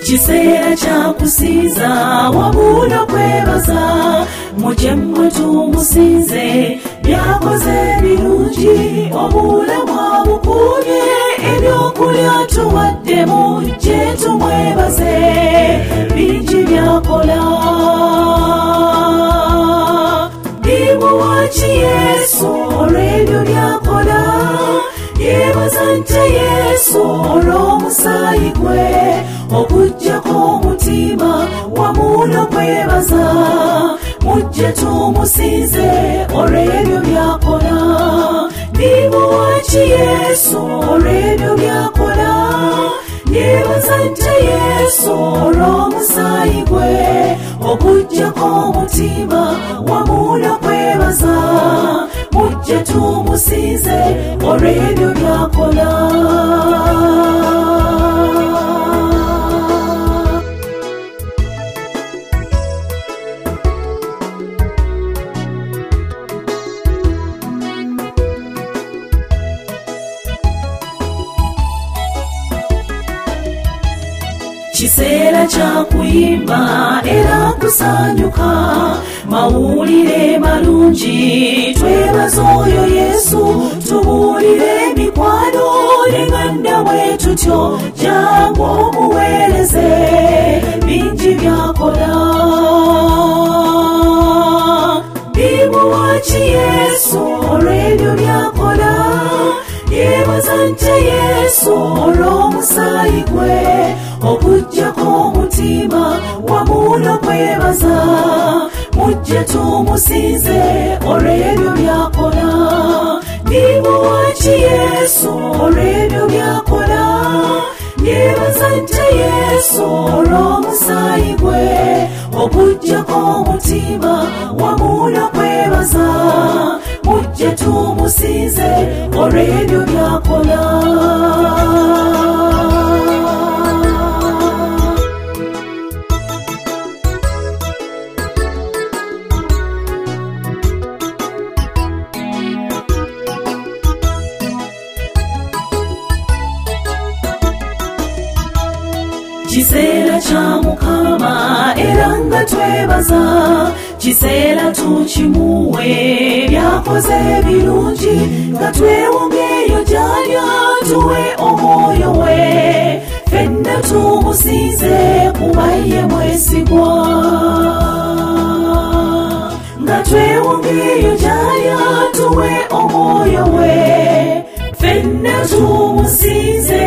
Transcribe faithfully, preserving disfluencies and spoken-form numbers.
Kiseera kya kusinza wamu n'okwebaza, mujje mmwe tumusinze byakoze birungi, obulamu abukuumye, ebyokulya tuwadde, mujje tumwebaze bingi byakola. Bimuwaki Yesu olw'ebyo byakola, yebaza nte Yesu olw'omusaayi gwe, okuggyako omutima wamu n'okwebaza, mujje tumusinze olw'ebyo byakola. Bimuwaki Yesu olw'ebyo byakola, yebaza nte Yesu olw'omusaayi gwe, okuggyako omutima wamu n'okwebaza, mujje tumusinze olw'ebyo byakola. Kiseera kya kuyimba era kusanyuka, mawulire malungi, twebaza oyo Yesu, tubuulire emikwano n'enganda bwe tutyo, jangu omuweereze bingi byakola. Bimuwaki Yesu olw'ebyo byakola, yebaza nte Yesu olw'omusaayi gwe, okuggyako omutima wamu n'okwebaza, mujje tumusinze olw'ebyo byakola. Bimuwaki Yesu olw'ebyo byakola, yebaza nte Yesu olw'omusaayi gwe, okuggyako omutima wamu n'okwebaza, mujje tumusinze olw'ebyo byakola. Kiseera kya Mukama era nga twebaza, kiseera tukimuwe byakoze birungi, nga twewungeeyo gy'alya tuwe omwoyo we, ffenna tumusinze kuba ye mwesigwa. Nga twewungeeyo gy'alya tuwe omwoyo we, ffenna tumusinze